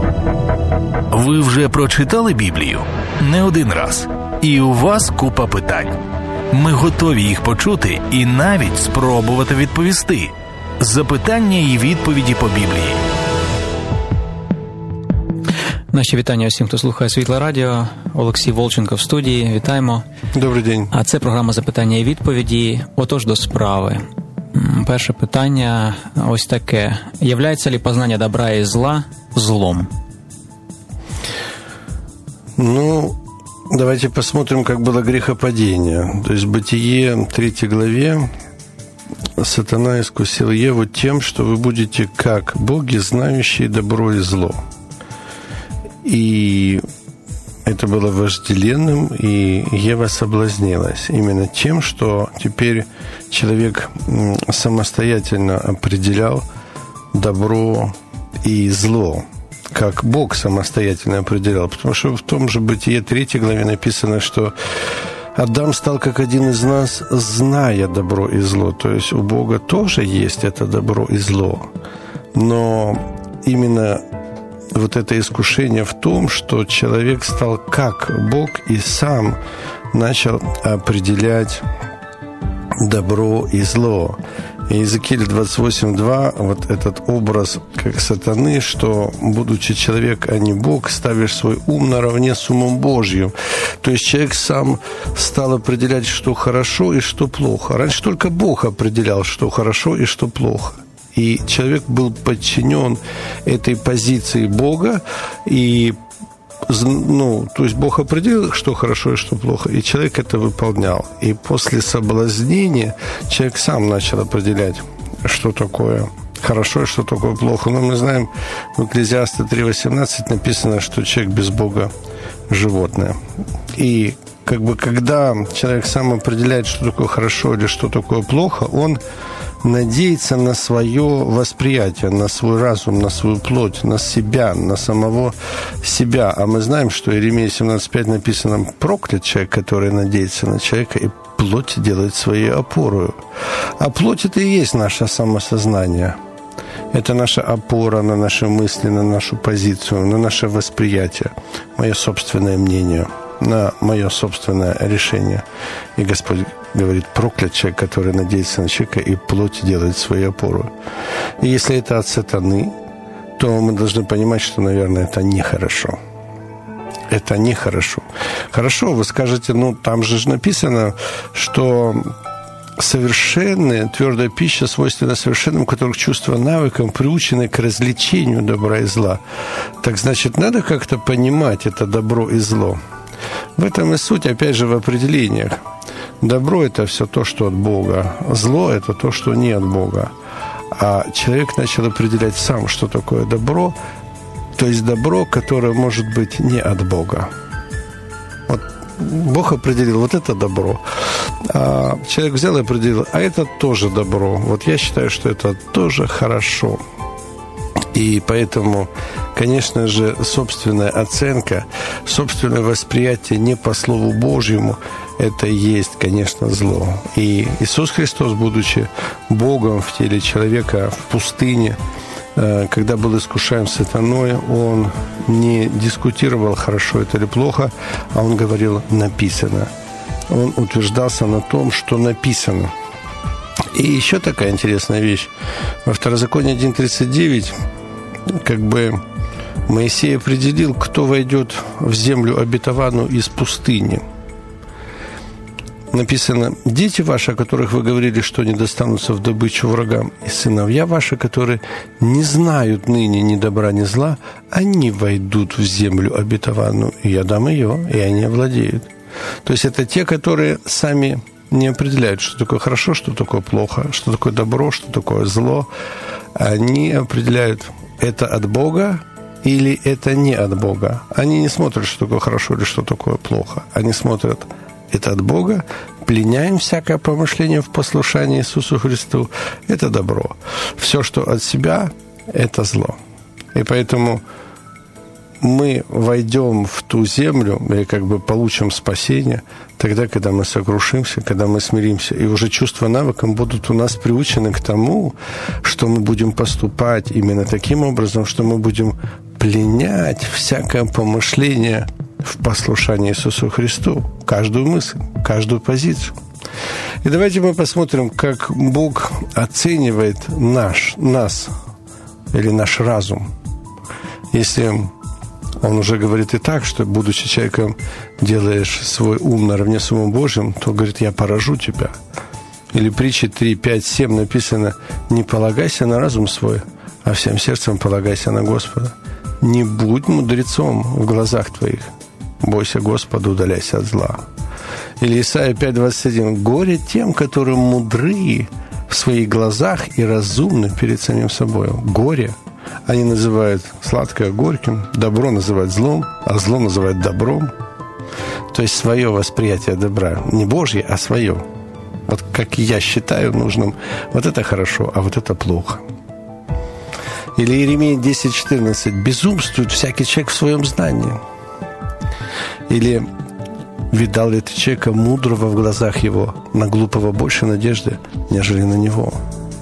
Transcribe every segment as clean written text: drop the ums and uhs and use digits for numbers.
Ви вже прочитали Біблію? Не один раз. І у вас купа питань. Ми готові їх почути і навіть спробувати відповісти. Запитання і відповіді по Біблії. Наші вітання усім, хто слухає Світле Радіо. Олексій Волченко в студії. Вітаємо. Добрий день. А це програма «Запитання і відповіді». Отож, до справи. Перше питання ось таке. Является ли познание добра и зла злом? Давайте посмотрим, как было грехопадение. То есть в Бытие 3 главе сатана искусил Еву тем, что вы будете как боги, знающие добро и зло. И это было вожделенным, и Ева соблазнилась именно тем, что теперь человек самостоятельно определял добро и зло, как Бог самостоятельно определял. Потому что в том же Бытие 3 главе написано, что Адам стал как один из нас, зная добро и зло. То есть у Бога тоже есть это добро и зло. Но именно вот это искушение в том, что человек стал как Бог и сам начал определять добро и зло. И Иезекииль 28:2, вот этот образ как сатаны, что, будучи человек, а не Бог, ставишь свой ум наравне с умом Божьим. То есть человек сам стал определять, что хорошо и что плохо. Раньше только Бог определял, что хорошо и что плохо. И человек был подчинен этой позиции Бога, и, то есть Бог определил, что хорошо и что плохо, и человек это выполнял. И после соблазнения человек сам начал определять, что такое хорошо и что такое плохо. Но мы знаем, в Экклезиаста 3:18 написано, что человек без Бога – животное. И когда человек сам определяет, что такое хорошо или что такое плохо, он надеяться на свое восприятие, на свой разум, на свою плоть, на себя, на самого себя. А мы знаем, что в Иеремии 17:5 написано: «Проклят человек, который надеется на человека, и плоть делает своей опорою». А плоть – это и есть наше самосознание. Это наша опора на наши мысли, на нашу позицию, на наше восприятие, мое собственное мнение, на мое собственное решение. И Господь говорит: проклят человек, который надеется на человека, и плоть делает свою опору. И если это от сатаны, то мы должны понимать, что, наверное, это нехорошо. Это нехорошо. Хорошо, вы скажете, там же написано, что совершенная твердая пища свойственна совершенным, у которых чувства навыком приучены к развлечению добра и зла. Так значит, надо как-то понимать это добро и зло. В этом и суть, опять же, в определениях. Добро – это все то, что от Бога. Зло – это то, что не от Бога. А человек начал определять сам, что такое добро, то есть добро, которое может быть не от Бога. Вот Бог определил, вот это добро. А человек взял и определил, а это тоже добро. Вот я считаю, что это тоже хорошо. И поэтому, конечно же, собственная оценка, собственное восприятие не по Слову Божьему – это и есть, конечно, зло. И Иисус Христос, будучи Богом в теле человека в пустыне, когда был искушаем сатаной, Он не дискутировал, хорошо это или плохо, а Он говорил «написано». Он утверждался на том, что написано. И еще такая интересная вещь. Во Второзаконии 1:39 Моисей определил, кто войдет в землю обетованную из пустыни. Написано: «Дети ваши, о которых вы говорили, что не достанутся в добычу врагам, и сыновья ваши, которые не знают ныне ни добра, ни зла, они войдут в землю обетованную, и я дам ее, и они овладеют». То есть это те, которые сами не определяют, что такое хорошо, что такое плохо, что такое добро, что такое зло. Они определяют, это от Бога или это не от Бога. Они не смотрят, что такое хорошо или что такое плохо. Они смотрят, это от Бога, пленяем всякое помышление в послушании Иисусу Христу, это добро. Все, что от себя, это зло. И поэтому мы войдем в ту землю или получим спасение тогда, когда мы сокрушимся, когда мы смиримся. И уже чувства навыком будут у нас приучены к тому, что мы будем поступать именно таким образом, что мы будем пленять всякое помышление в послушании Иисусу Христу, каждую мысль, каждую позицию. И давайте мы посмотрим, как Бог оценивает нас или наш разум. Если Он уже говорит и так, что, будучи человеком, делаешь свой ум наравне с умом Божьим, то, говорит, я поражу тебя. Или притчи 3, 5, 7 написано: не полагайся на разум свой, а всем сердцем полагайся на Господа. Не будь мудрецом в глазах твоих, бойся Господа, удаляйся от зла. Или Исайя 5:21: горе тем, которые мудры в своих глазах и разумны перед самим собой. Горе. Они называют сладкое горьким, добро называют злом, а зло называют добром. То есть свое восприятие добра. Не Божье, а свое. Вот как я считаю нужным, вот это хорошо, а вот это плохо. Или Иеремия 10:14: безумствует всякий человек в своем знании. Или видал ли ты человека мудрого в глазах его, на глупого больше надежды, нежели на него.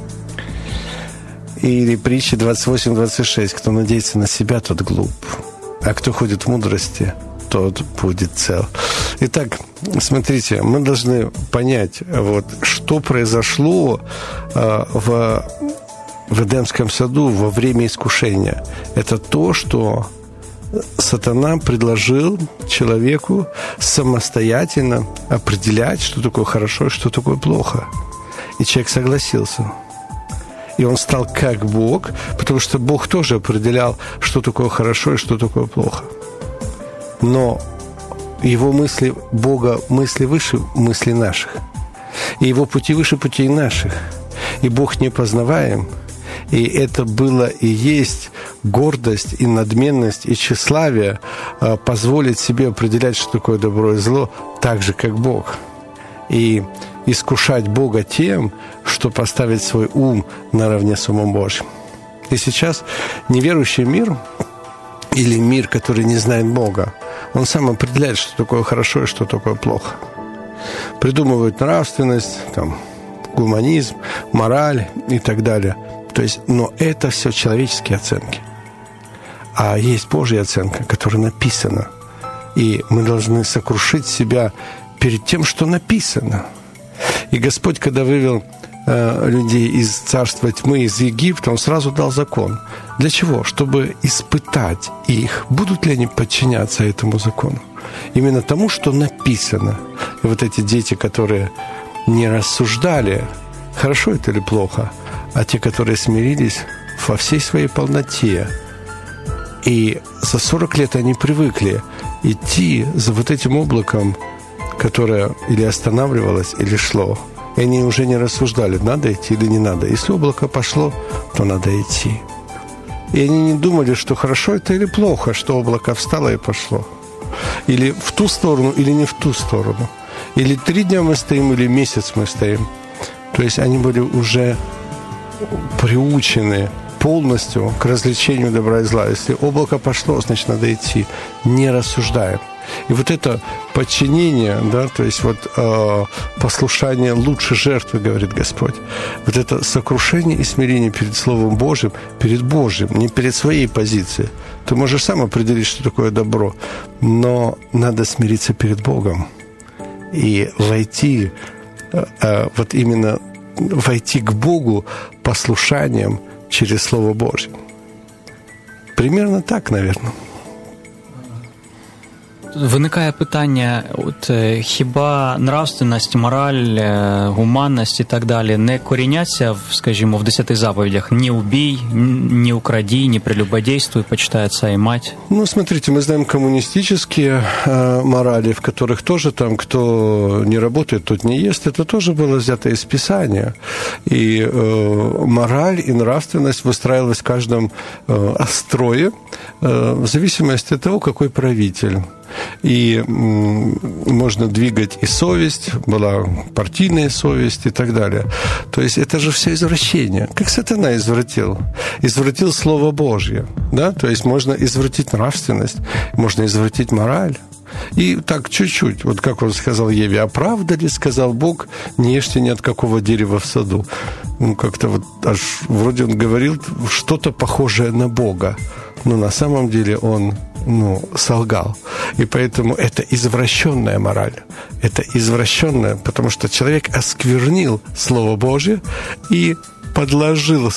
Или притча 28:26: кто надеется на себя, тот глуп, а кто ходит в мудрости, тот будет цел. Итак, смотрите, мы должны понять, вот, что произошло в Эдемском саду во время искушения. Это то, что сатана предложил человеку самостоятельно определять, что такое хорошо и что такое плохо. И человек согласился. И он стал как Бог, потому что Бог тоже определял, что такое хорошо и что такое плохо. Но его мысли Бога, мысли выше мыслей наших. И его пути выше путей наших. И Бог непознаваем. И это было и есть гордость, и надменность, и тщеславие позволить себе определять, что такое добро и зло, так же, как Бог. И искушать Бога тем, что поставить свой ум наравне с умом Божьим. И сейчас неверующий мир, или мир, который не знает Бога, он сам определяет, что такое хорошо и что такое плохо. Придумывают нравственность, там, гуманизм, мораль и так далее. То есть, но это все человеческие оценки. А есть Божья оценка, которая написана. И мы должны сокрушить себя перед тем, что написано. И Господь, когда вывел людей из царства тьмы, из Египта, Он сразу дал закон. Для чего? Чтобы испытать их, будут ли они подчиняться этому закону. Именно тому, что написано. И вот эти дети, которые не рассуждали, хорошо это или плохо, а те, которые смирились во всей своей полноте. И за 40 лет они привыкли идти за вот этим облаком, которое или останавливалось, или шло. И они уже не рассуждали, надо идти или не надо. Если облако пошло, то надо идти. И они не думали, что хорошо это или плохо, что облако встало и пошло. Или в ту сторону, или не в ту сторону. Или 3 дня мы стоим, или месяц мы стоим. То есть они были уже приучены полностью к развлечению добра и зла. Если облако пошло, значит, надо идти, не рассуждаем. И вот это подчинение, да, то есть вот послушание лучше жертвы, говорит Господь. Вот это сокрушение и смирение перед Словом Божьим, перед Божьим, не перед своей позицией. Ты можешь сам определить, что такое добро, но надо смириться перед Богом и войти, вот именно войти к Богу послушанием через Слово Божье. Примерно так, наверное. Виникає питання, от хіба нравственність, мораль, гуманність і так далі не коріняться, скажімо, в 10 заповедях? «Не убий, не укради, не прелюбодействуй, почитай отца и мать». Ну, смотрите, мы знаем коммунистические морали, в которых тоже там, кто не работает, тот не ест. Это тоже было взято из Писания. И мораль и нравственность выстраивалась в каждом строе в зависимости от того, какой правитель. И можно двигать и совесть, была партийная совесть и так далее. То есть это же все извращение. Как сатана извратил? Извратил Слово Божье. Да? То есть можно извратить нравственность, можно извратить мораль. И так чуть-чуть, вот как он сказал Еве, а правда ли, сказал Бог, не ешьте ни от какого дерева в саду? Ну, как-то вот аж вроде он говорил что-то похожее на Бога, но на самом деле он солгал. И поэтому это извращенная мораль. Это извращенная, потому что человек осквернил Слово Божье и подложил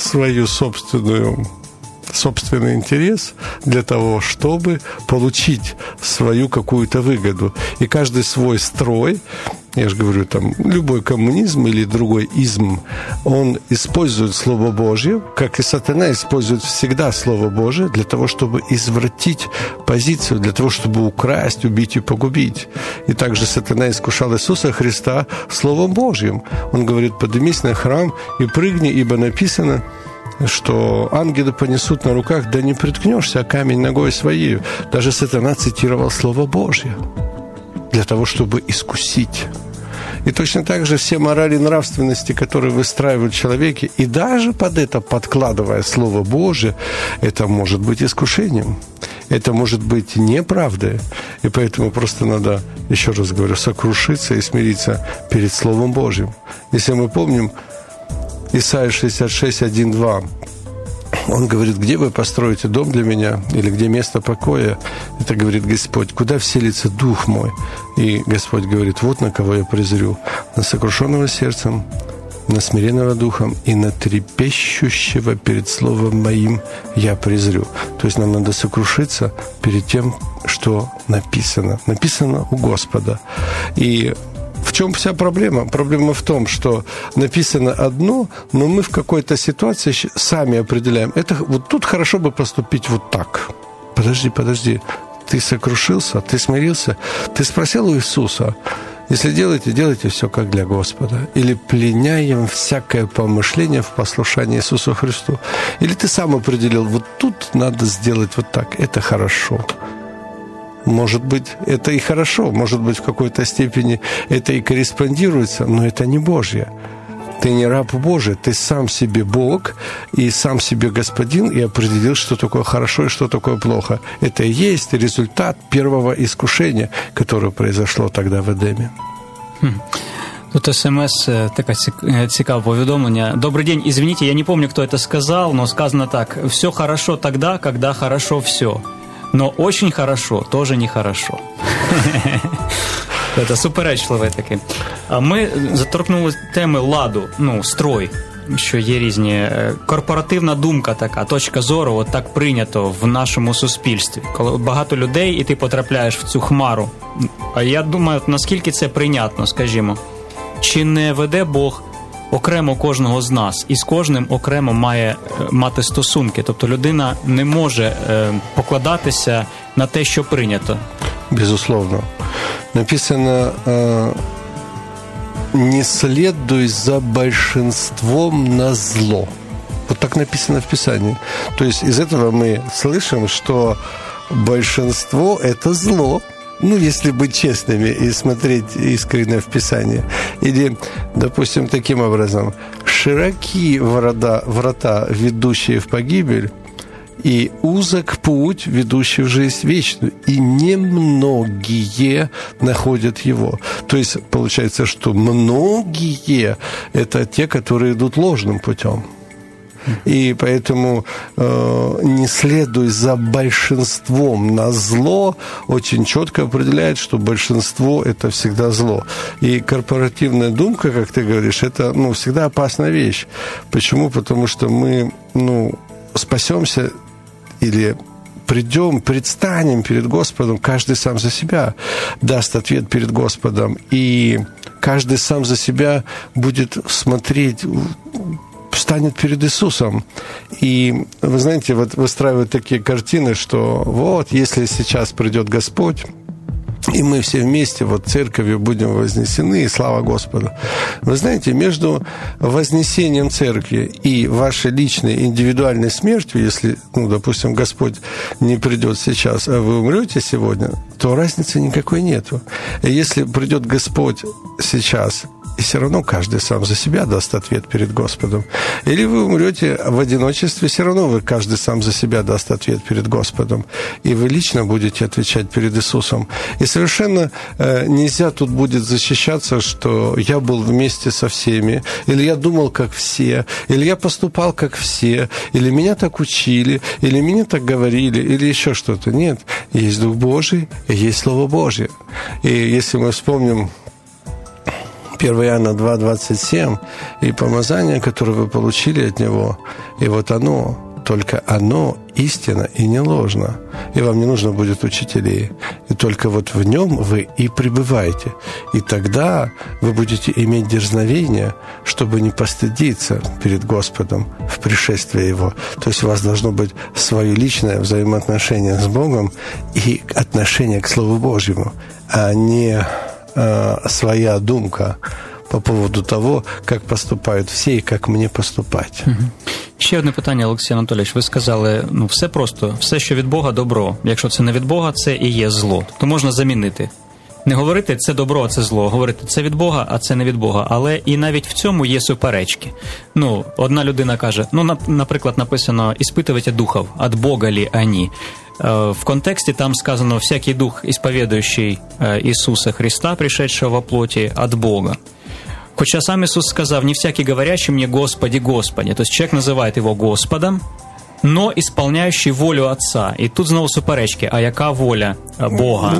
собственный интерес для того, чтобы получить свою какую-то выгоду. И каждый свой строй, я же говорю, там, любой коммунизм или другой изм, он использует Слово Божье, как и сатана использует всегда Слово Божье для того, чтобы извратить позицию, для того, чтобы украсть, убить и погубить. И также сатана искушал Иисуса Христа Словом Божьим. Он говорит: поднимись на храм и прыгни, ибо написано, что ангелы понесут на руках, да не приткнешься, а камень ногой своей. Даже сатана цитировал Слово Божье для того, чтобы искусить. И точно так же все морали и нравственности, которые выстраивают человеки, и даже под это подкладывая Слово Божие, это может быть искушением. Это может быть неправдой. И поэтому просто надо, еще раз говорю, сокрушиться и смириться перед Словом Божьим. Если мы помним, Исайя 66, 1, 2. Он говорит: где вы построите дом для меня, или где место покоя? Это говорит Господь: куда вселится дух мой? И Господь говорит: вот на кого я презрю: на сокрушенного сердцем, на смиренного духом и на трепещущего перед словом моим я презрю. То есть нам надо сокрушиться перед тем, что написано. Написано у Господа. И в чем вся проблема? Проблема в том, что написано одно, но мы в какой-то ситуации сами определяем. Это вот тут хорошо бы поступить вот так. Подожди. Ты сокрушился, ты смирился, ты спросил у Иисуса: если делайте все как для Господа. Или пленяем всякое помышление в послушании Иисусу Христу. Или ты сам определил: вот тут надо сделать вот так. Это хорошо. Может быть, это и хорошо, может быть, в какой-то степени это и корреспондируется, но это не Божье. Ты не раб Божий, ты сам себе Бог и сам себе Господин, и определил, что такое хорошо и что такое плохо. Это и есть результат первого искушения, которое произошло тогда в Едемі. Тут СМС, таке цікаве повідомлення. Добрый день, извините, я не помню, кто это сказал, но сказано так: все хорошо тогда, когда хорошо все. Но очень хорошо тоже нехорошо. Це суперечливе таке. Ми заторкнули теми ладу, строй, що є різні. Корпоративна думка така, точка зору, от так прийнято в нашому суспільстві. Коли багато людей, і ти потрапляєш в цю хмару. А я думаю, наскільки це прийнятно, скажімо. Чи не веде Бог окремо кожного з нас, і з кожним окремо має мати стосунки. Тобто людина не може покладатися на те, що прийнято. Безусловно. Написано: не следуй за большинством на зло. Вот так написано в Писании. То есть из этого мы слышим, что большинство – это зло. Если быть честными и смотреть искренне в Писание. Или, допустим, таким образом: широки врата, ведущие в погибель, и узок путь, ведущий в жизнь вечную, и немногие находят его. То есть, получается, что многие – это те, которые идут ложным путем. И поэтому не следуй за большинством на зло очень четко определяет, что большинство – это всегда зло. И корпоративная думка, как ты говоришь, это всегда опасная вещь. Почему? Потому что мы спасемся или предстанем перед Господом, каждый сам за себя даст ответ перед Господом. И каждый сам за себя будет смотреть, станет перед Иисусом. И, вы знаете, вот выстраивают такие картины, что вот, если сейчас придет Господь, и мы все вместе церковью будем вознесены, и слава Господу. Вы знаете, между вознесением церкви и вашей личной индивидуальной смертью, если, допустим, Господь не придет сейчас, а вы умрете сегодня, то разницы никакой нету. И если придет Господь сейчас и все равно каждый сам за себя даст ответ перед Господом. Или вы умрете в одиночестве, все равно вы каждый сам за себя даст ответ перед Господом. И вы лично будете отвечать перед Иисусом. И совершенно нельзя тут будет защищаться, что я был вместе со всеми, или я думал, как все, или я поступал, как все, или меня так учили, или меня так говорили, или еще что-то. Нет, есть Дух Божий, и есть Слово Божье. И если мы вспомним 1 Иоанна 2:27, и помазание, которое вы получили от Него, и вот оно, только оно истина и не ложно. И вам не нужно будет учителей. И только вот в нем вы и пребываете. И тогда вы будете иметь дерзновение, чтобы не постыдиться перед Господом в пришествии Его. То есть у вас должно быть свое личное взаимоотношение с Богом и отношение к Слову Божьему, а не своя думка по поводу того, как поступають всі і як мені поступати. Ще одне питання, Олексій Анатолійович. Ви сказали, все просто, все, що від Бога, добро. Якщо це не від Бога, це і є зло. То можна замінити. Не говорити, це добро, а це зло. Говорити, це від Бога, а це не від Бога. Але і навіть в цьому є суперечки. Одна людина каже, наприклад, написано «Іспитывайте духов, от Бога ли они». В контексте там сказано «Всякий дух, исповедующий Иисуса Христа, пришедшего во плоти, от Бога». Хоча сам Иисус сказал, не всякий говорящий мне «Господи, Господи». То есть человек называет его Господом, но исполняющий волю Отца. И тут снова суперечки. А яка воля Бога?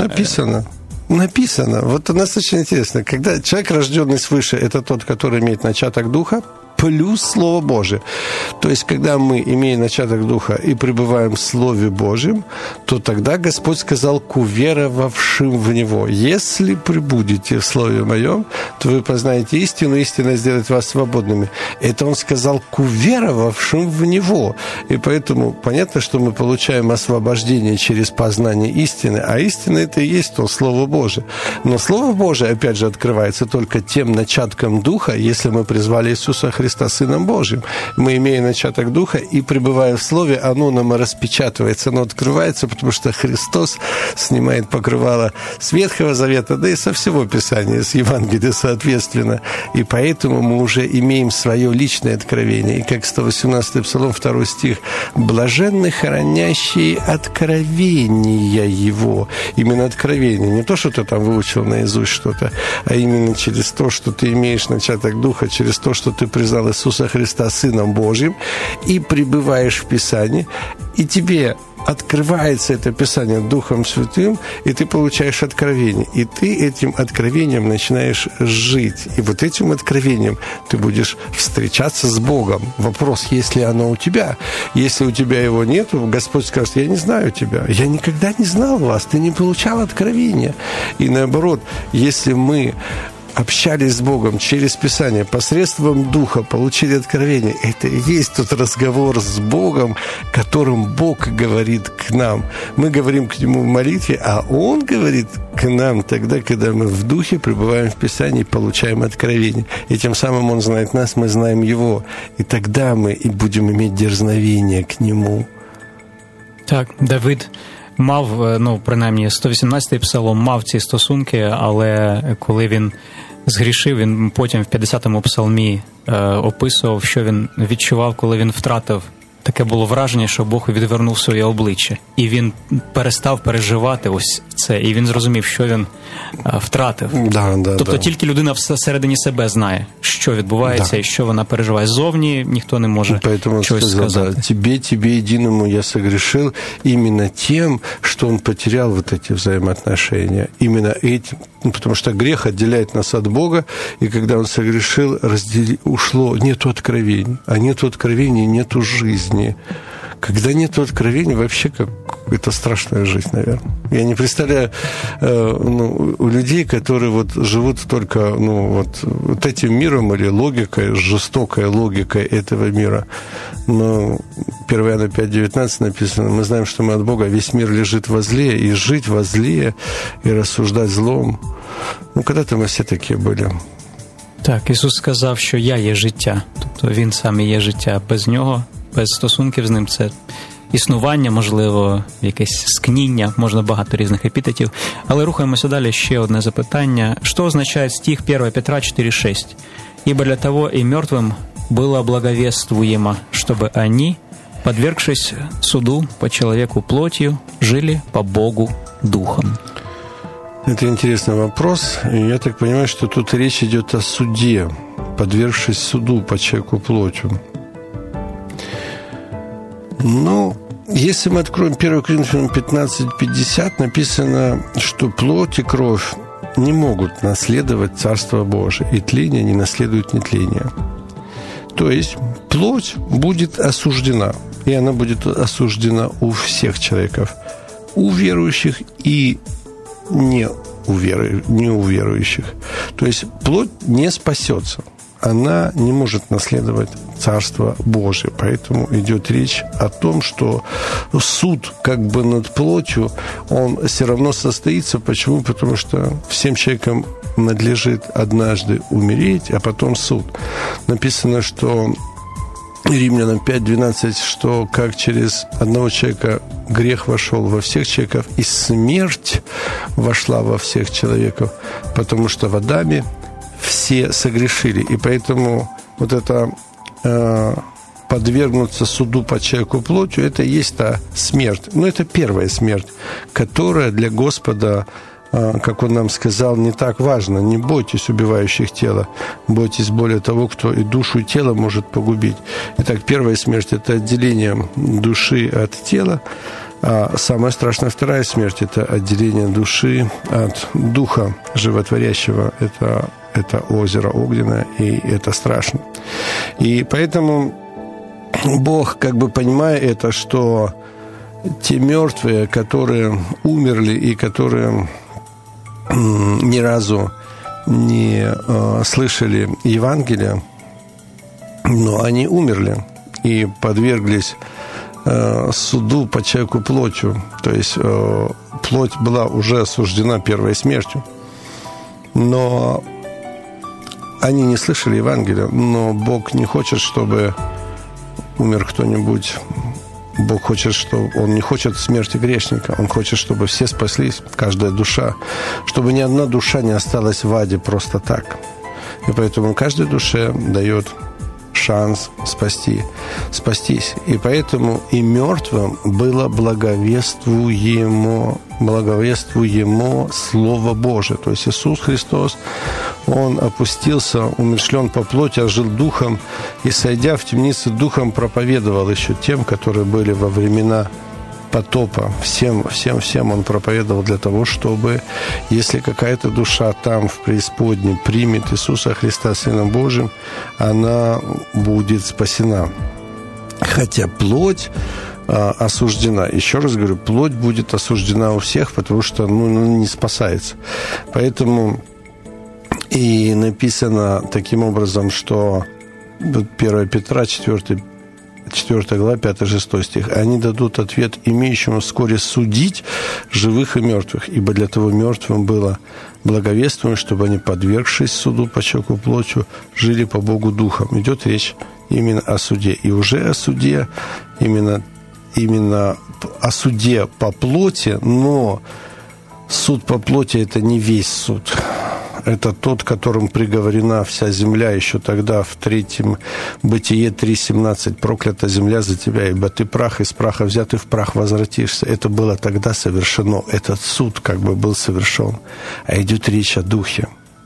Написано. Вот у нас очень интересно. Когда человек, рожденный свыше, это тот, который имеет начаток Духа, плюс Слово Божие. То есть, когда мы, имея начаток Духа, и пребываем в Слове Божьем, то тогда Господь сказал к уверовавшим в Него: «Если пребудете в Слове Моем, то вы познаете истину, истина сделает вас свободными». Это Он сказал к уверовавшим в Него. И поэтому понятно, что мы получаем освобождение через познание истины, а истина – это и есть то Слово Божие. Но Слово Божие, опять же, открывается только тем начатком Духа, если мы призвали Иисуса Христа Сыном Божьим. Мы, имея начаток Духа и пребывая в Слове, оно нам распечатывается, оно открывается, потому что Христос снимает покрывало с Ветхого Завета, да и со всего Писания, с Евангелия соответственно. И поэтому мы уже имеем свое личное откровение. И как 118-й Псалом, 2 стих: «Блаженны хранящие откровения Его». Именно откровение. Не то, что ты там выучил наизусть что-то, а именно через то, что ты имеешь начаток Духа, через то, что ты признал Иисуса Христа Сыном Божьим и пребываешь в Писании, и тебе открывается это Писание Духом Святым, и ты получаешь откровение. И ты этим откровением начинаешь жить. И вот этим откровением ты будешь встречаться с Богом. Вопрос, есть ли оно у тебя? Если у тебя его нет, Господь скажет: «Я не знаю тебя, я никогда не знал вас, ты не получал откровения». И наоборот, если мы общались с Богом через Писание, посредством Духа получили откровение, это и есть тот разговор с Богом, которым Бог говорит к нам. Мы говорим к Нему в молитве, а Он говорит к нам тогда, когда мы в Духе пребываем в Писании, получаем откровение. И тем самым Он знает нас, мы знаем Его. И тогда мы и будем иметь дерзновение к Нему. Так, Давид мав, принаймні, 118-й псалом мав ці стосунки, але коли він згрішив, він потім в 50-му псалмі описував, що він відчував, коли він втратив. Таке було враження, що Бог відвернув своє обличчя. І він перестав переживати ось це. І він зрозумів, що він втратив. Тобто тільки людина всередині себе знає, що відбувається і що вона переживає. Ззовні ніхто не може щось сказати. Тебе единому я согрешил именно тем, что он потерял вот эти взаимоотношения. Именно этим. Потому что грех отделяет нас от Бога, и когда он согрешил, ушло, нету откровений. А нету откровений, нету жизни. Когда нет откровений, вообще какая-то страшная жизнь, наверное. Я не представляю у людей, которые вот живут только вот этим миром или логикой, жестокой логикой этого мира. Но 1 Иоанна 5:19 написано: мы знаем, что мы от Бога, весь мир лежит во зле, и жить во зле, и рассуждать злом. Когда-то мы все такие были. Так, Ісус сказав, що «Я є життя». Тобто Він сам і є життя. Без Нього, без стосунків з Ним, це існування, можливо, якесь скніння, можна багато різних епітетів. Але рухаємося далі. Ще одне запитання. Що означає стих 1 Петра 4,6? «Ибо для того и мертвым было благовествуемо, чтобы они, подвергшись суду по человеку плотью, жили по Богу духом». Это интересный вопрос. И я так понимаю, что тут речь идет о суде, подвергшись суду по человеку плотью. Ну, если мы откроем 1 Коринфянам 15:50, написано, что плоть и кровь не могут наследовать Царство Божие, и тление не наследует нетление. То есть плоть будет осуждена, и она будет осуждена у всех человеков, у верующих и не у верующих. То есть плоть не спасется. Она не может наследовать Царство Божие. Поэтому идет речь о том, что суд как бы над плотью, он все равно состоится. Почему? Потому что всем человекам надлежит однажды умереть, а потом суд. Написано, что Римлянам 5:12, что как через одного человека грех вошел во всех человеков, и смерть вошла во всех человеков, потому что в Адаме все согрешили. И поэтому вот это подвергнуться суду по человеку плотью, это и есть та смерть. Но это первая смерть, которая для Господа, как Он нам сказал, не так важно. Не бойтесь убивающих тело, бойтесь более того, кто и душу, и тело может погубить. Итак, первая смерть – это отделение души от тела, а самая страшная вторая смерть – это отделение души от духа животворящего. Это озеро огненное, и это страшно. И поэтому Бог, как бы понимая это, что те мертвые, которые умерли и которые ни разу не слышали Евангелия, но они умерли и подверглись суду по человеку плотью. То есть плоть была уже осуждена первой смертью. Но они не слышали Евангелия, но Бог не хочет, чтобы умер кто-нибудь. Бог хочет, что Он не хочет смерти грешника. Он хочет, чтобы все спаслись, каждая душа, чтобы ни одна душа не осталась в аде просто так. И поэтому каждой душе дает шанс спастись. И поэтому и мертвым было благовествуемо Слово Божие. То есть Иисус Христос, Он опустился, умершлен по плоти, а жил духом, и, сойдя в темнице духом, проповедовал еще тем, которые были во времена потопа. Всем Он проповедовал для того, чтобы, если какая-то душа там в преисподней примет Иисуса Христа Сыном Божьим, она будет спасена. Хотя плоть осуждена. Еще раз говорю, плоть будет осуждена у всех, потому что не спасается. Поэтому и написано таким образом, что 1 Петра 4 глава, 5-6 стих. «Они дадут ответ имеющему вскоре судить живых и мертвых, ибо для того мертвым было благовествуемо, чтобы они, подвергшись суду по человеку плотью, жили по Богу духом». Идет речь именно о суде. И уже о суде, именно о суде по плоти, но суд по плоти – это не весь суд. Это тот, которым приговорена вся земля еще тогда, в 3 Бытие 3:17. «Проклята земля за тебя, ибо ты прах, из праха взят, и в прах возвратишься». Это было тогда совершено. Этот суд как бы был совершен. А идет речь о духе,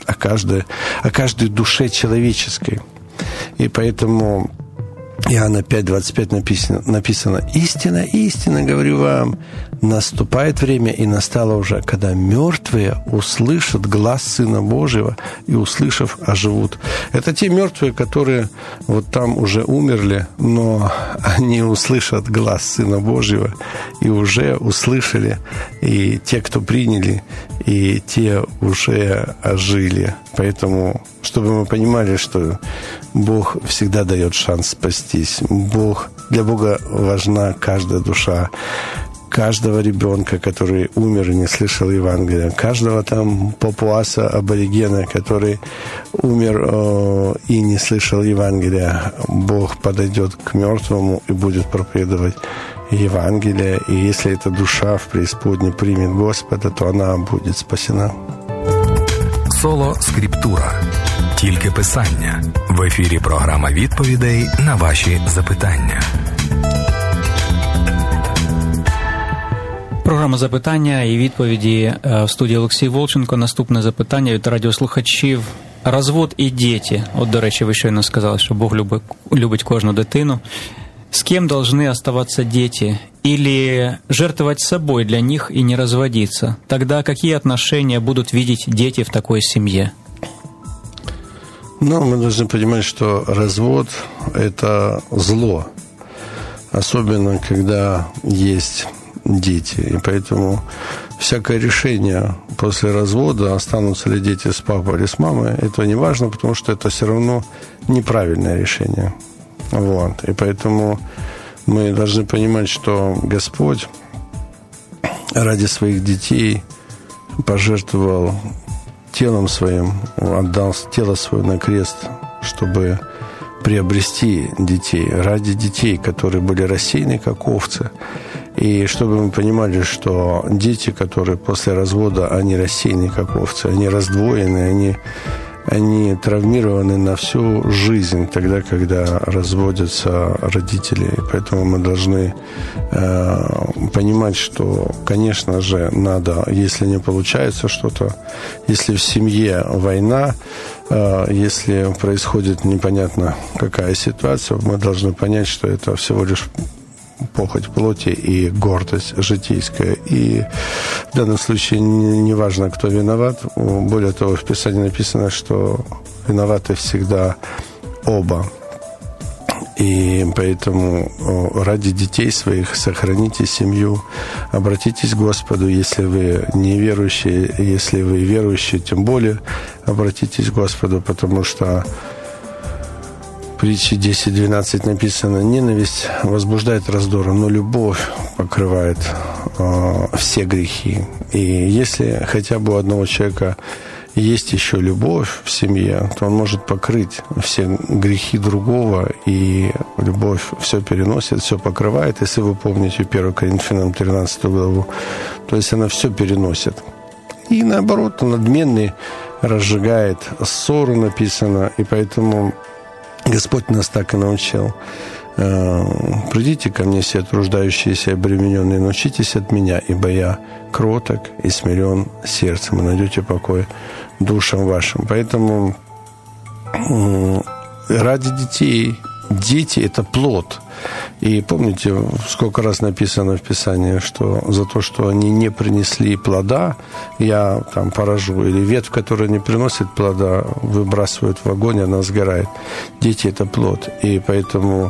о каждой душе человеческой. И поэтому Иоанна 5:25 написано: «Истинно, истинно говорю вам, наступает время, и настало уже, когда мертвые услышат глас Сына Божьего, и, услышав, оживут». Это те мертвые, которые вот там уже умерли, но они услышат глас Сына Божьего, и уже услышали, и те, кто приняли, и те уже ожили. Поэтому, чтобы мы понимали, что Бог всегда дает шанс спастись. Для Бога важна каждая душа, каждого ребенка, который умер и не слышал Евангелия, каждого там папуаса, аборигена, который умер и не слышал Евангелия. Бог подойдет к мертвому и будет проповедовать Евангелия. И если эта душа в преисподней примет Господа, то она будет спасена. Соло Скриптура. Тільки писання. В ефірі програма відповідей на ваші запитання. Програма «Запитання і відповіді» в студії Олексій Волченко. Наступне запитання від радіослухачів. Розвод і діти. От, до речі, ви щойно сказали, що Бог любить кожну дитину. С кем должны оставаться дети? Или жертвовать собой для них и не разводиться? Тогда какие отношения будут видеть дети в такой семье? Ну, мы должны понимать, что развод – это зло. Особенно, когда есть дети. И поэтому всякое решение после развода, останутся ли дети с папой или с мамой, это не важно, потому что это все равно неправильное решение. Вот. И поэтому мы должны понимать, что Господь ради своих детей пожертвовал телом своим, отдал тело свое на крест, чтобы приобрести детей, ради детей, которые были рассеяны, как овцы. И чтобы мы понимали, что дети, которые после развода, они рассеяны, как овцы, они раздвоены, они травмированы на всю жизнь, тогда, когда разводятся родители. И поэтому мы должны понимать, что, конечно же, надо, если не получается что-то, если в семье война, если происходит непонятно какая ситуация, мы должны понять, что это всего лишь похоть плоти и гордость житейская. И в данном случае не важно, кто виноват. Более того, в Писании написано, что виноваты всегда оба. И поэтому ради детей своих сохраните семью, обратитесь к Господу, если вы неверующие, если вы верующие, тем более обратитесь к Господу, потому что в притче 10:12 написано: ненависть возбуждает раздоры, но любовь покрывает все грехи. И если хотя бы у одного человека есть еще любовь в семье, то он может покрыть все грехи другого, и любовь все переносит, все покрывает. Если вы помните 1 Коринфянам 13 главу, то есть она все переносит. И наоборот, надменный разжигает ссору, написано, и поэтому Господь нас так и научил. «Придите ко мне, все труждающиеся и обремененные, научитесь от меня, ибо я кроток и смирен сердцем, и найдете покой душам вашим». Поэтому ради детей, дети – это плод. И помните, сколько раз написано в Писании, что за то, что они не принесли плода, я там поражу. Или ветвь, которая не приносит плода, выбрасывают в огонь, она сгорает. Дети – это плод. И поэтому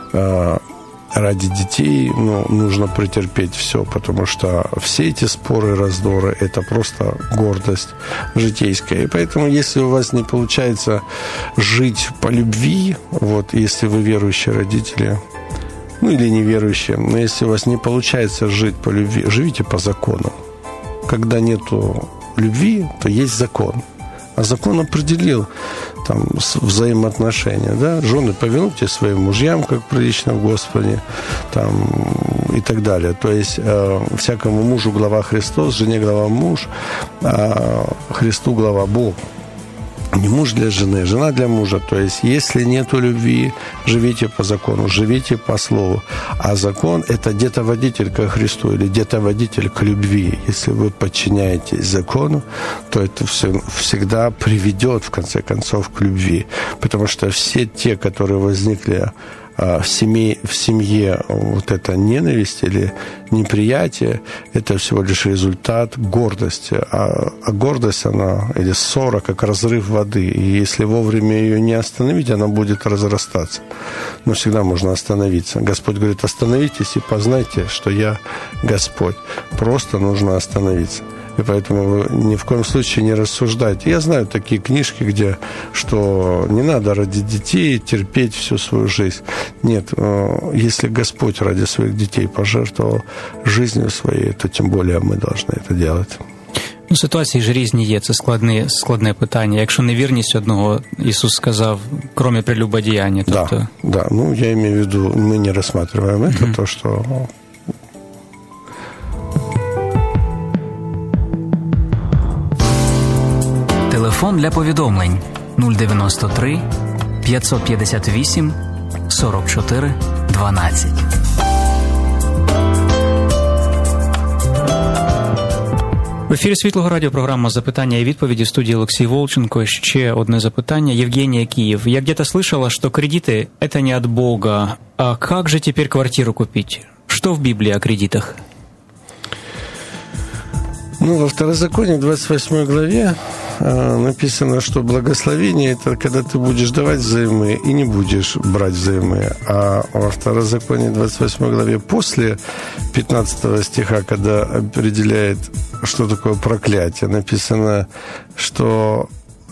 ради детей нужно претерпеть все, потому что все эти споры, раздоры – это просто гордость житейская. И поэтому, если у вас не получается жить по любви, вот если вы верующие родители, или неверующие, но если у вас не получается жить по любви, живите по закону. Когда нету любви, то есть закон. А закон определил там взаимоотношения, да? Жены, повинуйтесь своим мужьям, как прилично в Господе, там, и так далее. То есть всякому мужу глава Христос, жене глава муж, а Христу глава Бог. Не муж для жены, жена для мужа. То есть, если нету любви, живите по закону, живите по слову. А закон – это детоводитель ко Христу или детоводитель к любви. Если вы подчиняетесь закону, то это всегда приведет, в конце концов, к любви. Потому что все те, которые возникли в семье вот эта ненависть или неприятие, это всего лишь результат гордости. А гордость, она, или ссора, как разрыв воды. И если вовремя ее не остановить, она будет разрастаться. Но всегда можно остановиться. Господь говорит: остановитесь и познайте, что я Господь. Просто нужно остановиться. И поэтому вы ни в коем случае не рассуждайте. Я знаю такие книжки, где что не надо ради детей терпеть всю свою жизнь. Нет, если Господь ради своих детей пожертвовал жизнью своей, то тем более мы должны это делать. Ситуації ж різні є, це складне питання. Якщо невірність одного, Ісус сказав, кроме прелюбодеяния. Да, я имею в виду, мы не рассматриваем это, то, что Телефон для повідомлень 093 558 44 12. В ефірі Світлого радіо программа «Запитання і відповіді» в студии Олексій Волченко. Ще одне запитання. Евгения, Киев. Я где-то слышала, что кредиты – это не от Бога. А как же теперь квартиру купить? Что в Библии о кредитах? Во Второзаконии, 28 главе, написано, что благословение – это когда ты будешь давать взаймы и не будешь брать взаймы. А во Второзаконии, 28 главе, после 15 стиха, когда определяет, что такое проклятие, написано, что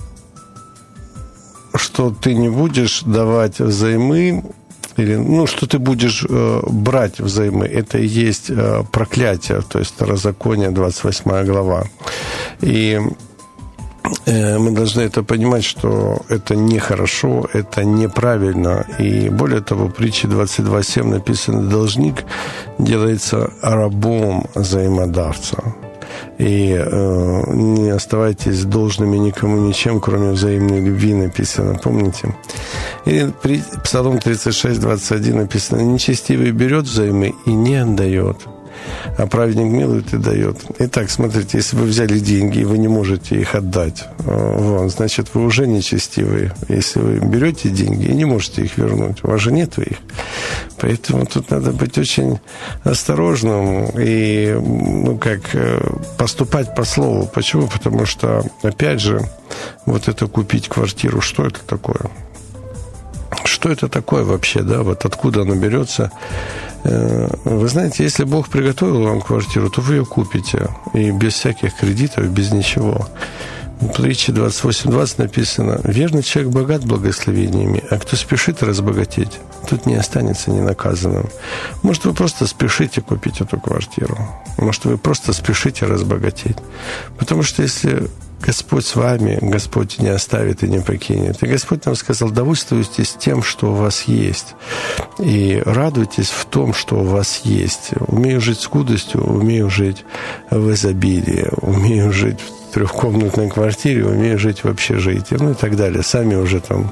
ты не будешь давать взаймы, или, что ты будешь брать взаймы, это и есть проклятие, то есть Второзаконие, 28 глава. И мы должны это понимать, что это нехорошо, это неправильно. И более того, в притче 22:7 написано: должник делается рабом взаимодавца. И не оставайтесь должными никому ничем, кроме взаимной любви, написано, помните? И Псалом 36:21 написано: нечестивый берет взаймы и не отдает, а праведник милует и дает. Итак, смотрите, если вы взяли деньги, и вы не можете их отдать, значит, вы уже нечестивые. Если вы берете деньги и не можете их вернуть, у вас же нет их. Поэтому тут надо быть очень осторожным и, поступать по слову. Почему? Потому что, опять же, вот это купить квартиру, что это такое? Что это такое вообще, да? Вот откуда оно берется? Вы знаете, если Бог приготовил вам квартиру, то вы ее купите. И без всяких кредитов, без ничего. В притче 28:20 написано: верный человек богат благословениями, а кто спешит разбогатеть, тут не останется ненаказанным. Может, вы просто спешите купить эту квартиру. Может, вы просто спешите разбогатеть. Потому что если Господь с вами, Господь не оставит и не покинет. И Господь нам сказал: довольствуйтесь тем, что у вас есть, и радуйтесь в том, что у вас есть. Умею жить с скудостью, умею жить в изобилии, умею жить в трехкомнатной квартире, умею жить в общежитии, и так далее. Сами уже там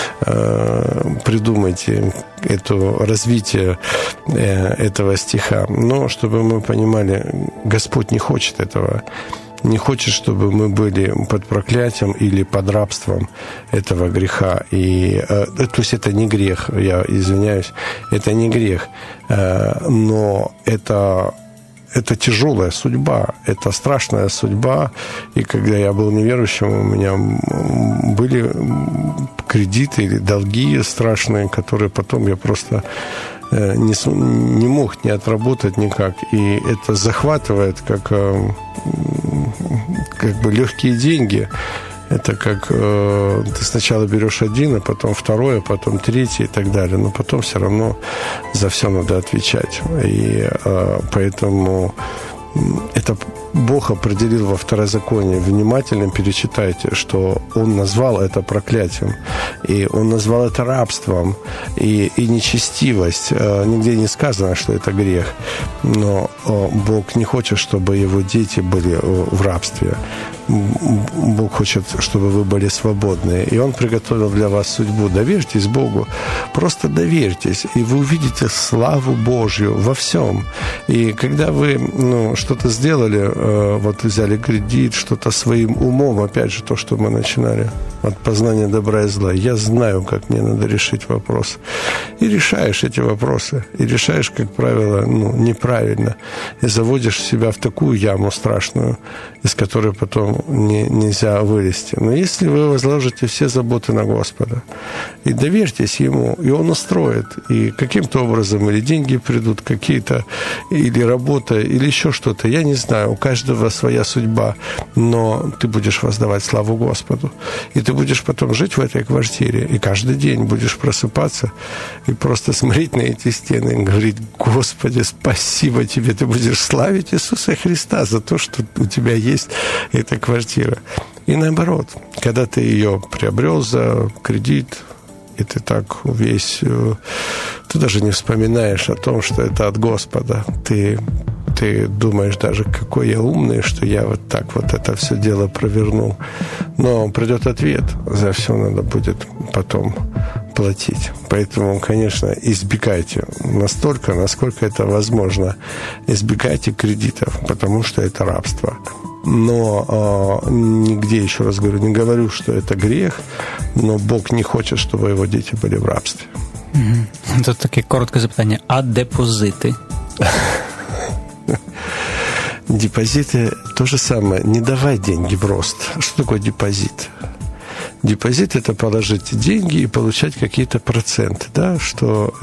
придумайте это развитие этого стиха. Но чтобы мы понимали, Господь не хочет этого. Не хочет, чтобы мы были под проклятием или под рабством этого греха. То есть это не грех, я извиняюсь, это не грех, но это тяжелая судьба, это страшная судьба. И когда я был неверующим, у меня были кредиты или долги страшные, которые потом я просто не мог не отработать никак. И это захватывает как бы легкие деньги. Это как ты сначала берешь один, а потом второй, а потом третий и так далее. Но потом все равно за все надо отвечать. И поэтому это Бог определил во Второзаконии. Внимательно перечитайте, что Он назвал это проклятием, и Он назвал это рабством и нечестивость. Нигде не сказано, что это грех, но Бог не хочет, чтобы Его дети были в рабстве. Бог хочет, чтобы вы были свободны. И Он приготовил для вас судьбу. Доверьтесь Богу. Просто доверьтесь, и вы увидите славу Божью во всем. И когда вы что-то сделали, взяли кредит, что-то своим умом, опять же, то, что мы начинали от познания добра и зла. Я знаю, как мне надо решить вопрос. И решаешь эти вопросы. И решаешь, как правило, неправильно. И заводишь себя в такую яму страшную, из которой потом нельзя вылезти. Но если вы возложите все заботы на Господа и доверьтесь Ему, и Он устроит, и каким-то образом или деньги придут какие-то, или работа, или еще что-то, я не знаю, у каждого своя судьба, но ты будешь воздавать славу Господу. И ты будешь потом жить в этой квартире, и каждый день будешь просыпаться и просто смотреть на эти стены и говорить: Господи, спасибо Тебе. Ты будешь славить Иисуса Христа за то, что у тебя есть эта квартира. И наоборот, когда ты ее приобрел за кредит, и ты так весь... Ты даже не вспоминаешь о том, что это от Господа. Ты думаешь даже, какой я умный, что я вот так вот это все дело провернул. Но придет ответ. За все надо будет потом платить. Поэтому, конечно, избегайте настолько, насколько это возможно. Избегайте кредитов, потому что это рабство. Но нигде, еще раз говорю, не говорю, что это грех, но Бог не хочет, чтобы его дети были в рабстве. Тут таке коротке запитання. А депозити? Депозиты то же самое. Не давай деньги в рост. Что такое депозит? Депозит – это положить деньги и получать какие-то проценты, да, что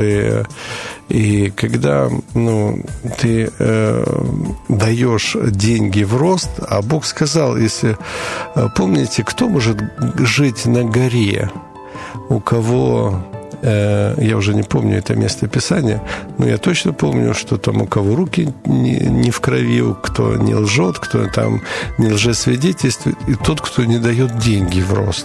и когда ты даешь деньги в рост, а Бог сказал, если помните, кто может жить на горе, у кого я уже не помню это место Писания, но я точно помню, что там у кого руки не в крови, кто не лжет, кто там не лжесвидетельствует, и тот, кто не дает деньги в рост.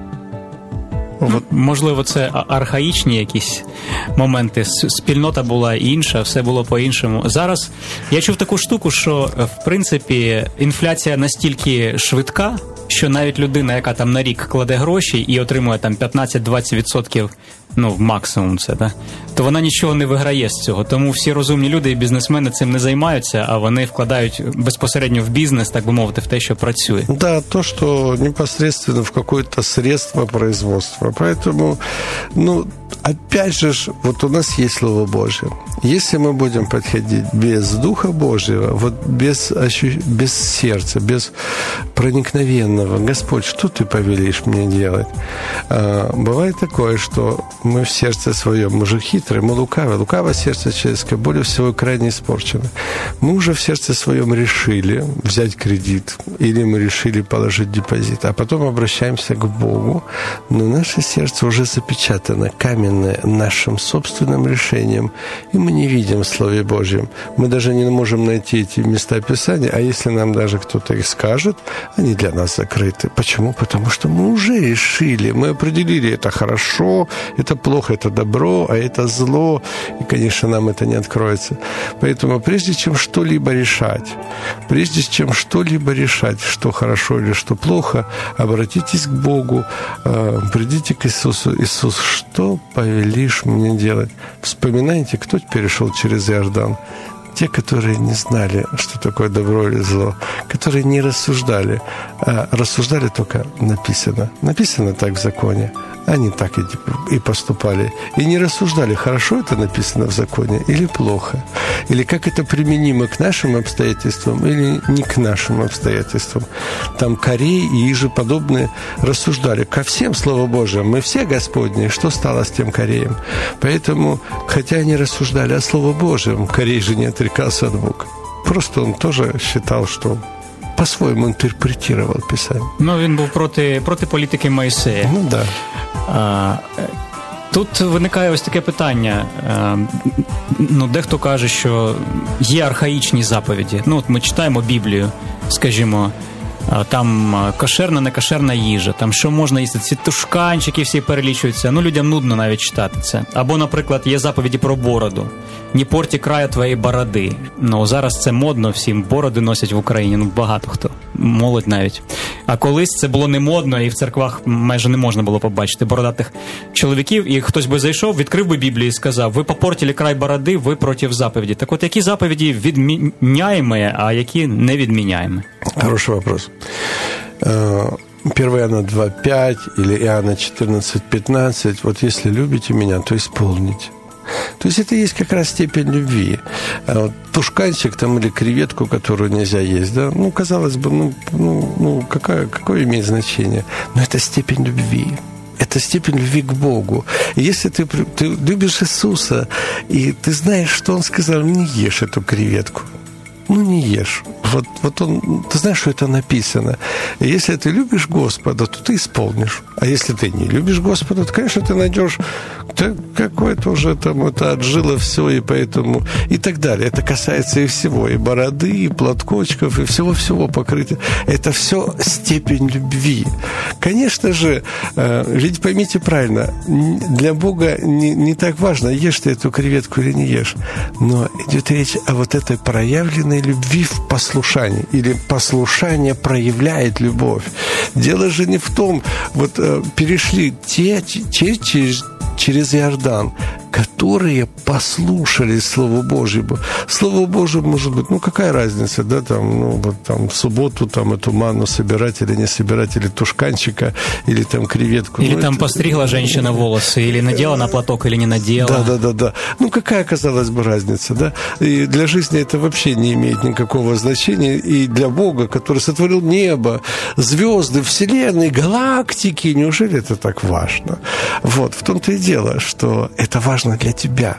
От. Можливо, це архаїчні якісь моменти. Спільнота була інша, все було по-іншому. Зараз я чув таку штуку, що, в принципі, інфляція настільки швидка, що навіть людина, яка там на рік кладе гроші і отримує там 15-20%, в максимум це, да? То вона нічого не виграє з цього. Тому всі розумні люди і бізнесмени цим не займаються, а вони вкладають безпосередньо в бізнес, так би мовити, в те, що працює. Да, то, что непосредственно в какое-то средство производства. Поэтому, опять же, вот у нас есть Слово Божье. Если мы будем подходить без Духа Божьего, вот без сердца, без проникновенного, Господь, что ты повелишь мне делать? Бывает такое, что мы в сердце своем, мы же хитрые, мы лукавое сердце человеческое, более всего крайне испорчено. Мы уже в сердце своем решили взять кредит, или мы решили положить депозит, а потом обращаемся к Богу, но наше сердце уже запечатано, каменное, нашим собственным решением, и мы не видим в Слове Божьем. Мы даже не можем найти эти места Писания, а если нам даже кто-то их скажет, они для нас закрыты. Почему? Потому что мы уже решили, мы определили, это хорошо, это плохо, это добро, а это зло, и, конечно, нам это не откроется. Поэтому прежде чем что-либо решать, что хорошо или что плохо, обратитесь к Богу, придите к Иисусу. Иисус, что повелишь мне делать? Вспоминайте, кто перешел через Иордан? Те, которые не знали, что такое добро или зло, которые не рассуждали, а рассуждали только написано. Написано так в законе. Они так и поступали. И не рассуждали, хорошо это написано в законе или плохо. Или как это применимо к нашим обстоятельствам или не к нашим обстоятельствам. Там Корей и иже подобные рассуждали. Ко всем, Слово Божие, мы все Господни. Что стало с тем Кореем? Поэтому, хотя они рассуждали о Слове Божьем, Корей же не отрекался от Бога. Просто он тоже считал, что по-своєму інтерпретував Писання. Він був проти політики Мойсея. Да. Тут виникає ось таке питання. Дехто каже, що є архаїчні заповіді. От ми читаємо Біблію, скажімо, там кошерна, некошерна їжа, там що можна їсти, ці тушканчики всі перелічуються. Людям нудно навіть читати це. Або, наприклад, є заповіді про бороду. «Не порті краю твоєї бороди». Зараз це модно, всім бороди носять в Україні, багато хто, молодь навіть. А колись це було не модно, і в церквах майже не можна було побачити бородатих чоловіків, і хтось би зайшов, відкрив би Біблію і сказав: ви попортили край бороди, ви проти заповіді. Так от, які заповіді відміняємо, а які не відміняємо? Хороший вопрос. 1 Иоанна 2:5 или Иоанна 14:15. Вот если любите меня, то исполните. То есть это есть как раз степень любви. Тушканчик там или креветку, которую нельзя есть, да? Казалось бы, какое имеет значение? Но это степень любви. Это степень любви к Богу. И если ты любишь Иисуса, и ты знаешь, что Он сказал: не ешь эту креветку. Не ешь. Вот он, ты знаешь, что это написано. И если ты любишь Господа, то ты исполнишь. А если ты не любишь Господа, то, конечно, ты найдешь... какое-то уже там это отжило все, и поэтому... И так далее. Это касается и всего. И бороды, и платочков, и всего-всего покрытия. Это все степень любви. Конечно же, ведь поймите правильно, для Бога не так важно, ешь ты эту креветку или не ешь. Но идет речь о вот этой проявленной любви в послушании. Или послушание проявляет любовь. Дело же не в том, вот перешли те через Иордан, которые послушали Слову Божьему. Слово Божье может быть, какая разница, да, в субботу эту ману собирать или не собирать, или тушканчика, или креветку. Или постригла женщина волосы, или надела на платок, или не надела. Да. Какая, казалось бы, разница, да? И для жизни это вообще не имеет никакого значения. И для Бога, который сотворил небо, звезды, вселенные, галактики, неужели это так важно? Вот, в том-то и дело, что это важно для тебя.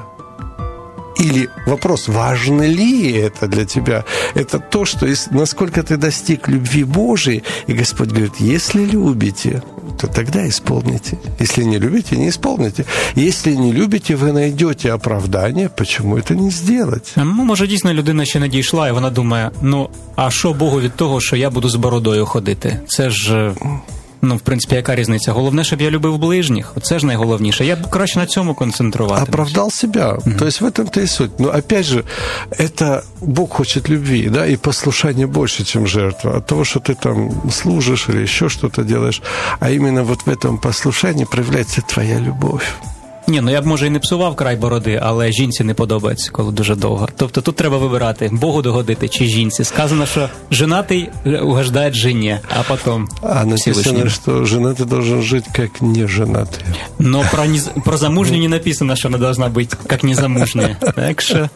Или вопрос, важно ли это для тебя? Это то, что насколько ты достиг любви Божией, и Господь говорит, если любите, то тогда исполните. Если не любите, не исполните. Если не любите, ви найдете оправдання, почему это не сделать. Може, дійсно людина ще не дійшла, і вона думає, а що Богу від того, що я буду з бородою ходити? Це ж... в принципі, яка різниця? Головне, щоб я любив ближніх. Це ж найголовніше. Я б краще на цьому концентруватимусь. Оправдал себя. То есть в этом-то и суть. Но опять же, это Бог хочет любви, да, и послушания больше, чем жертва. От того, что ты служишь или еще что-то делаешь, а именно вот в этом послушании проявляется твоя любовь. Я б, може, і не псував край бороди, але жінці не подобається, коли дуже довго. Тобто тут треба вибирати, Богу догодити чи жінці. Сказано, що женатий угождає жені, а потім написано, що женатий должен жити як неженатий. Но про замужню не написано, що вона должна бути як незамужня. Так що...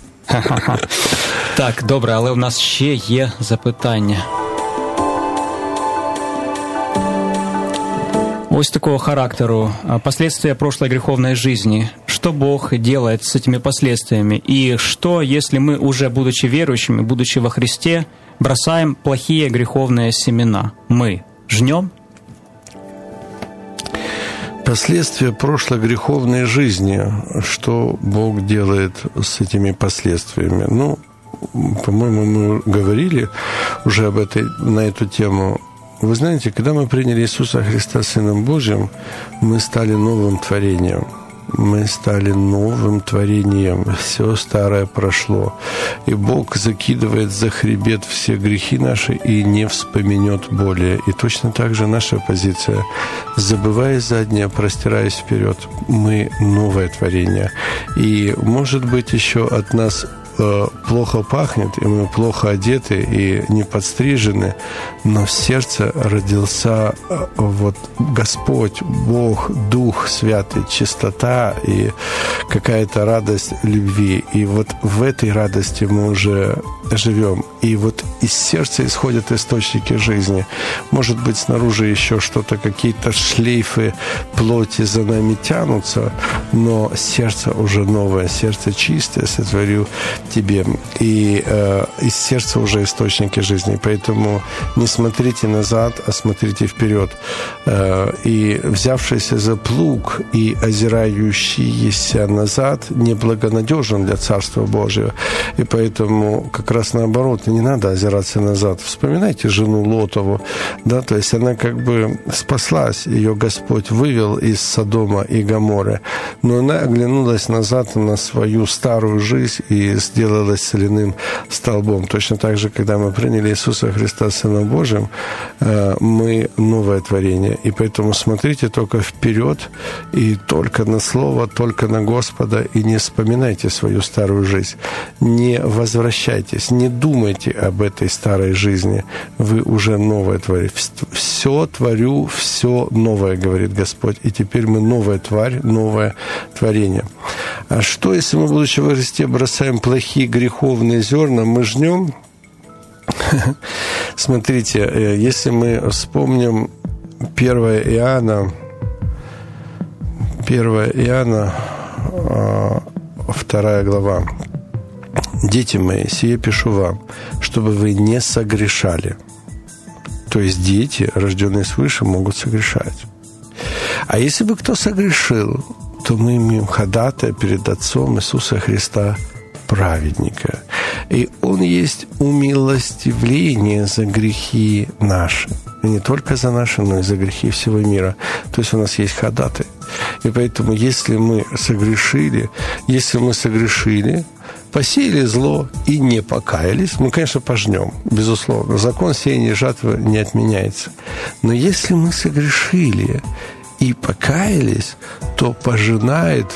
Так, добре, але у нас ще є запитання. Ось такого характеру. Последствия прошлой греховной жизни. Что Бог делает с этими последствиями? И что, если мы, уже будучи верующими, будучи во Христе, бросаем плохие греховные семена? Мы жнем? Последствия прошлой греховной жизни. Что Бог делает с этими последствиями? По-моему, мы говорили уже на эту тему. Вы знаете, когда мы приняли Иисуса Христа Сыном Божьим, мы стали новым творением. Мы стали новым творением. Все старое прошло. И Бог закидывает за хребет все грехи наши и не вспоминет более. И точно так же наша позиция. Забывая заднее, простираясь вперед, мы новое творение. И, может быть, еще от нас плохо пахнет, и мы плохо одеты и не подстрижены, но в сердце родился Господь, Бог, Дух Святый, чистота и какая-то радость любви. И в этой радости мы уже живем. И из сердца исходят источники жизни. Может быть, снаружи еще что-то, какие-то шлейфы плоти за нами тянутся, но сердце уже новое, сердце чистое сотворил тебе. И из сердца уже источники жизни. Поэтому не смотрите назад, а смотрите вперед. И взявшийся за плуг и озирающийся назад неблагонадежен для Царства Божьего. И поэтому как раз наоборот, не надо озираться назад. Вспоминайте жену Лотову, да, то есть она спаслась, ее Господь вывел из Содома и Гоморры, но она оглянулась назад на свою старую жизнь и сделалась соляным столбом. Точно так же, когда мы приняли Иисуса Христа Сыном Божьим, мы новое творение. И поэтому смотрите только вперед и только на Слово, только на Господа, и не вспоминайте свою старую жизнь. Не возвращайтесь, не думайте об этой старой жизни. Вы уже новое творите. Все творю, все новое, говорит Господь. И теперь мы новая тварь, новое творение. А что, если мы, будучи во Христе, бросаем плохие греховные зерна, мы жнем? Смотрите, если мы вспомним 1 Иоанна, 2 глава. «Дети мои, сие пишу вам, чтобы вы не согрешали». То есть дети, рожденные свыше, могут согрешать. А если бы кто согрешил, то мы имеем ходатая перед Отцом Иисуса Христа, праведника. И Он есть умилостивление за грехи наши. И не только за наши, но и за грехи всего мира. То есть у нас есть ходатай. И поэтому, если мы согрешили, посеяли зло и не покаялись, мы, конечно, пожнем, безусловно. Закон сеяния и жатвы не отменяется. Но если мы согрешили и покаялись, то пожинает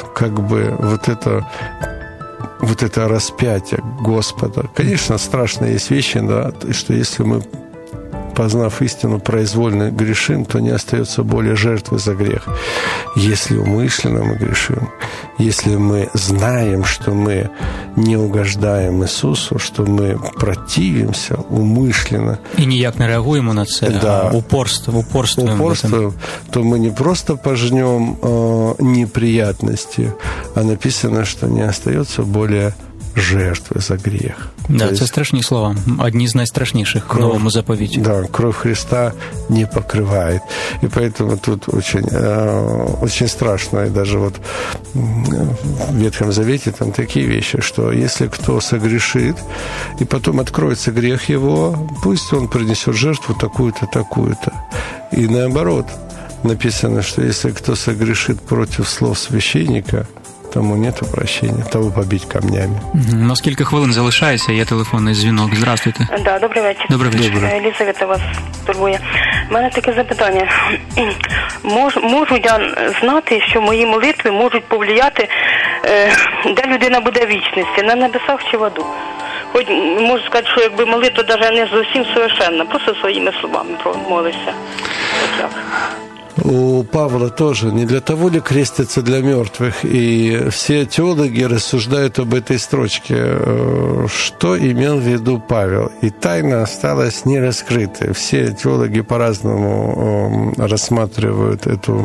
вот это распятие Господа. Конечно, страшные есть вещи, да, что если мы, познав истину, произвольно грешим, то не остается более жертвы за грех. Если умышленно мы грешим, если мы знаем, что мы не угождаем Ісусу, что мы противимся умышленно. І ніяк не реагуємо на це, да, а упорствуем, то мы не просто пожнем неприятности, а написано, что не остается более жертви за грех. Да, це страшні слова. Одні з найстрашніших в Новому заповіті. Да, кровь Христа не покрывает. И поэтому тут очень страшно. И даже вот в Ветхом Завете там такие вещи, что если кто согрешит, и потом откроется грех его, пусть он принесет жертву такую-то, такую-то. И наоборот, написано, что если кто согрешит против слов священника, тому нету прощения, того побить камнями. На скільки хвилин залишається? Є телефонний дзвінок. Здравствуйте. Да, добрий вечір. Добрий вечір. Елізавета вас турбує. У мене таке запитання. Можу я знати, що мої молитви можуть повлияти, де людина буде в вічності, на небесах чи в аду? Хоч можу сказати, що якби молитва навіть не зовсім совершенна, просто своїми словами молишся. У Павла тоже не для того ли крестятся для мертвых. И все теологи рассуждают об этой строчке, что имел в виду Павел. И тайна осталась не раскрытой. Все теологи по-разному рассматривают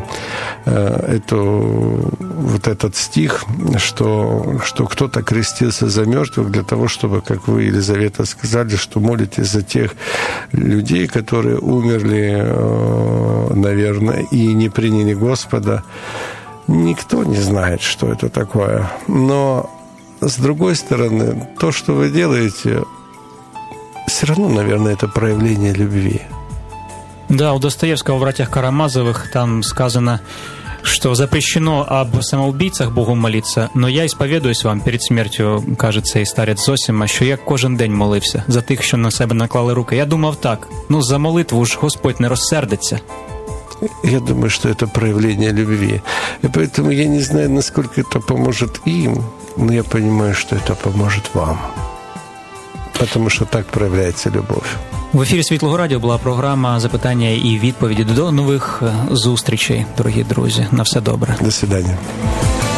вот этот стих, что кто-то крестился за мертвых для того, чтобы, как вы, Елизавета, сказали, что молитесь за тех людей, которые умерли, наверное, и не приняли Господа. Никто не знает, что это такое. Но, с другой стороны, то, что вы делаете, все равно, наверное, это проявление любви. Да, у Достоевского в «Братьях Карамазовых» там сказано, что запрещено об самоубийцах Богу молиться, но я исповедуюсь вам перед смертю, кажется, і старець Зосима, що я кожен день молився за тих, що на себе наклали руки. Я думав так, за молитву ж Господь не розсердиться. Я думаю, что это проявление любви. И поэтому я не знаю, насколько это поможет им, но я понимаю, что это поможет вам. Потому что так проявляется любовь. В ефірі Світлого Радіо була програма «Запитання і відповіді». До нових зустрічей, дорогі друзі. На все добре. До свидания.